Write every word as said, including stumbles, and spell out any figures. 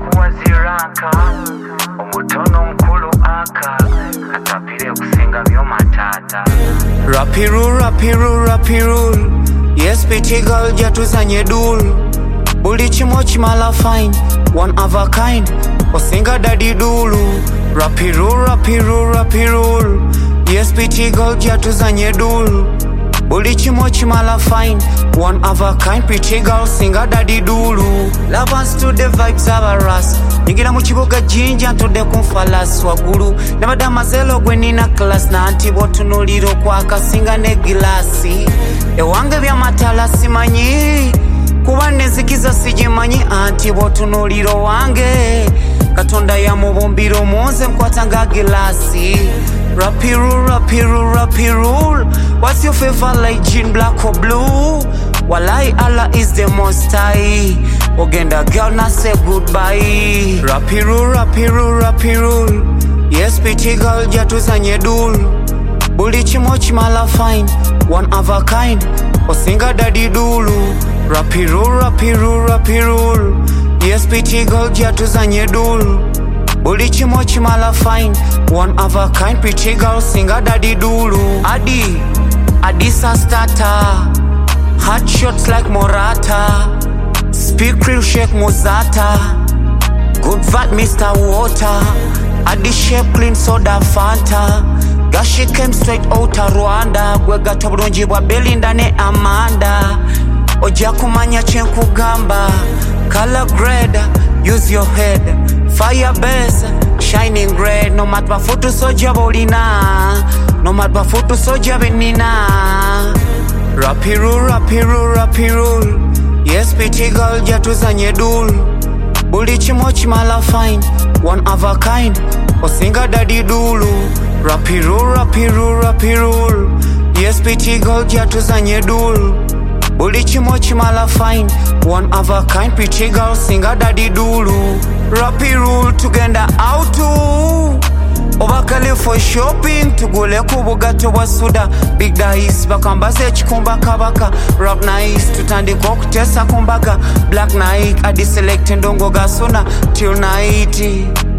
kuwaziraka omutono mkulu aka katapire kusenga vyo matata. Rapiru rapiru rapiru yes pretty girl jatuzanye dul buli chimo chimala fine one of a kind osinga daddy dulu. Rapiru rapiru rapiru yes pretty girl jatuzanye dul buli chimo chimala fine one of a kind pretty girl singa daddy dulu. Lovers to the vibes of a ras nyingira mu kibuga jinja ntudde kumfalas wagulu nabadama zelo gwe nina class na anti botunuliro kwa kasinga ne gilasi ewange bya matala simanyi kuba nezikiza sijimanyi anti botunuliro wange katonda ya mubumbiro muze mkwatanga gilasi. Rapiru rapiru rapiru what's your favorite like gin black or blue? Walai Allah is the most high ogenda girl na say goodbye. Rapiru rapiru rapiru yes pretty girl jatuzanye dul buli chimo chimala fine one of a kind osinga daddy dulu. Rapiru rapiru rapiru yes pretty girl jatuzanye dul buli chimo chimala fine one of a kind pretty girl singa daddy dulu. Adi Adisa starter hot shots like Morata speak real shake Mozata good vat Mister Water Adi shape clean soda Fanta gashi came straight out of Rwanda gwega tobulungi bwa Belinda ne Amanda oja kumanya chenkugamba color grade use your head fire base shining red no matter photo soja bolina no matter photo soja benina. Rapiru rapiru rapiru yes pretty girl jatuzanye dul buli chimo chimala fine one of a kind osinga daddy dulu. Rapiru rapiru rapiru yes pretty girl jatuzanye dul buli chimo chimala fine one of a kind pretty girl singa daddy dulu. Rapiru tugenda out to obakale for shopping tugule kubugato bwa suda big dice bakambaze chikumba kabaka rap nice tutandika okutesa kumbaga black night adi select ndongo gasuna till night.